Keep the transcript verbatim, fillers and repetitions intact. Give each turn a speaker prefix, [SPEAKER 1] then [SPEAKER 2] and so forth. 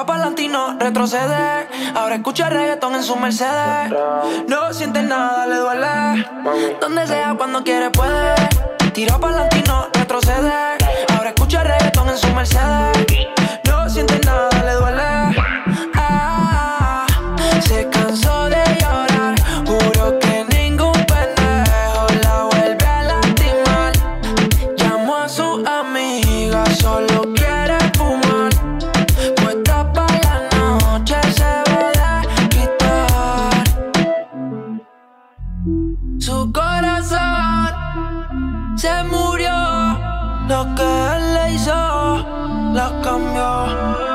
[SPEAKER 1] va pa'lante y no retrocede. Ahora escucha reggaetón en su Mercedes. No siente nada, le duele. Donde sea, cuando quiere, puede. Tira pa'lante y no retrocede. Ahora escucha reggaetón en su Mercedes. No siente nada, le duele. Ah, se cansó de llorar. Juro que ningún pendejo la vuelve a lastimar. Llamó a su amiga, solo quiere fumar. Puesta pa' la noche se va a quitar. Su corazón se murió. Lo que él le hizo, lo cambió.